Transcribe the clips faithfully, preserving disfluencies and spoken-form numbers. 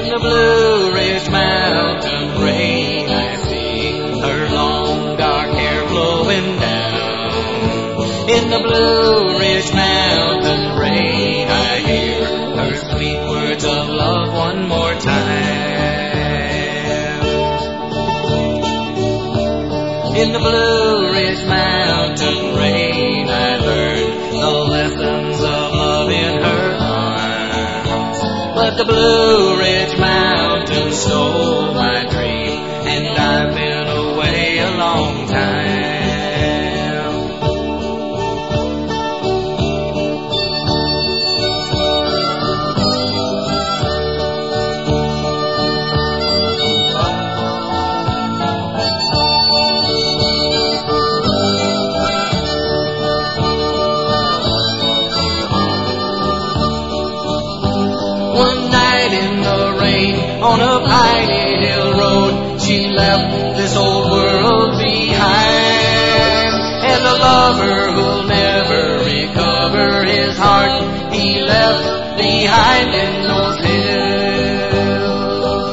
the Blue Ridge Mountain rain, I see her long dark hair flowing down. In the Blue Ridge Mountain rain, I hear her sweet words of love one more time. In the Blue Ridge Mountain rain, I learned the lessons of love in her arms. But the Blue Ridge Mountain stole my dream, and I've been away a long time. One night in the rain on a piney hill road, she left this old world behind. And a lover who'll never recover his heart, he left behind in those hills.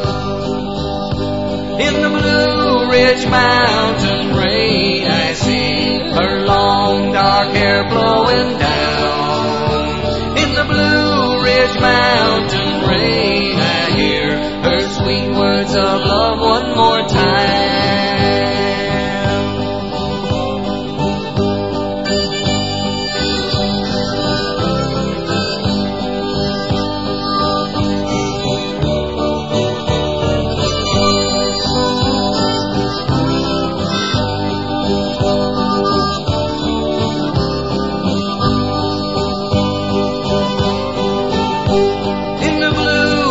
In the Blue Ridge Mountain rain, I see her long dark hair blowing down. In the Blue Ridge Mountain rain, I hear her sweet words of love one more time.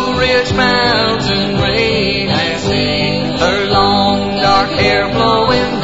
Mountain rain, I see her long dark hair blowing